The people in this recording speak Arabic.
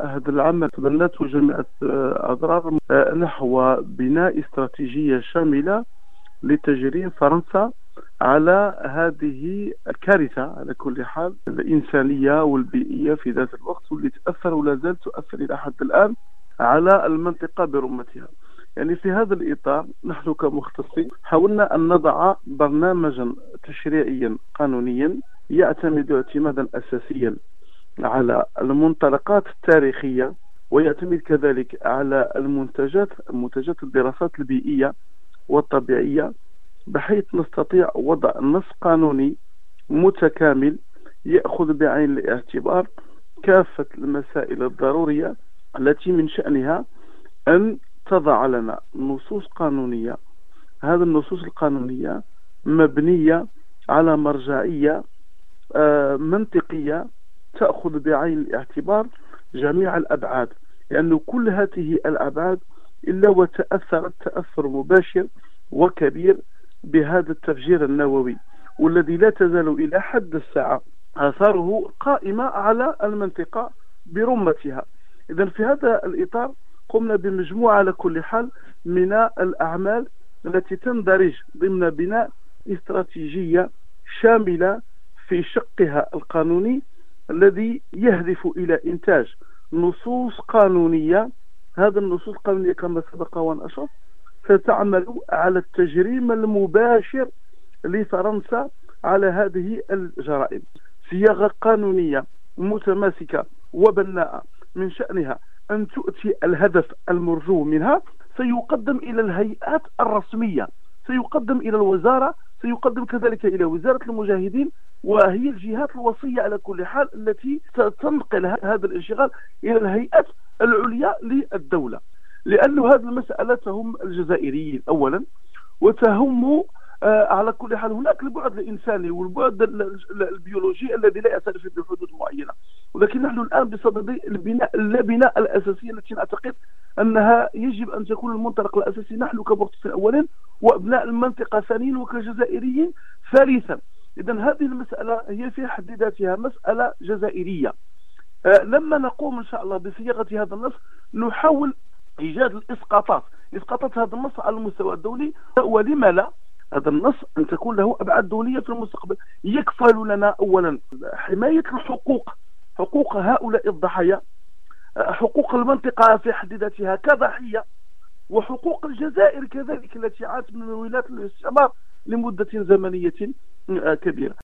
هذا العمل تبنته جامعة أضرار نحو بناء استراتيجية شاملة لتجريم فرنسا على هذه الكارثة على كل حال الإنسانية والبيئية في ذات الوقت، واللي تأثر ولا زالت تؤثر إلى حد الآن على المنطقة برمتها. يعني في هذا الإطار نحن كمختصين حاولنا أن نضع برنامجا تشريعيا قانونيا يعتمد اعتمادا أساسيا على المنطلقات التاريخية، ويعتمد كذلك على منتجات الدراسات البيئية والطبيعية، بحيث نستطيع وضع نص قانوني متكامل يأخذ بعين الاعتبار كافة المسائل الضرورية التي من شأنها أن تضع لنا نصوص قانونية. هذه النصوص القانونية مبنية على مرجعية منطقية تأخذ بعين الاعتبار جميع الأبعاد، لأن كل هذه الأبعاد إلا وتأثرت تأثر مباشر وكبير بهذا التفجير النووي، والذي لا تزال إلى حد الساعة آثاره قائمة على المنطقة برمتها. إذن في هذا الإطار قمنا بمجموعة على كل حال من الأعمال التي تندرج ضمن بناء استراتيجية شاملة في شقها القانوني الذي يهدف إلى إنتاج نصوص قانونية. هذا النصوص القانونية كما سبق وأن أشرت ستعمل على التجريم المباشر لفرنسا على هذه الجرائم. صياغة قانونية متماسكة وبناءة من شأنها أن تؤتي الهدف المرجو منها، سيقدم إلى الهيئات الرسمية، سيقدم إلى الوزارة، سيقدم كذلك إلى وزارة المجاهدين، وهي الجهات الوصية على كل حال التي ستنقل هذا الانشغال إلى الهيئات العليا للدولة، لأن هذه المسألة تهم الجزائريين أولا، وتهم على كل حال هناك البعد الإنساني والبعد البيولوجي الذي لا يعترف بحدود معينة، ولكن نحن الآن بصدد البناء الأساسية التي نعتقد أنها يجب أن تكون المنطلق الأساسي نحن كمختصين أولا، وأبناء المنطقة ثانيا، وكجزائريين ثالثا. إذن هذه المسألة هي في حد ذاتها مسألة جزائرية. لما نقوم إن شاء الله بصياغة هذا النص نحاول إيجاد إسقاطات هذا النص على المستوى الدولي، ولما لا هذا النص أن تكون له أبعاد دولية في المستقبل يكفل لنا أولا حماية حقوق هؤلاء الضحايا، حقوق المنطقة في حد ذاتها كضحية، وحقوق الجزائر كذلك التي عانت من ولاية الاستعمار لمدة زمنية كبيرة.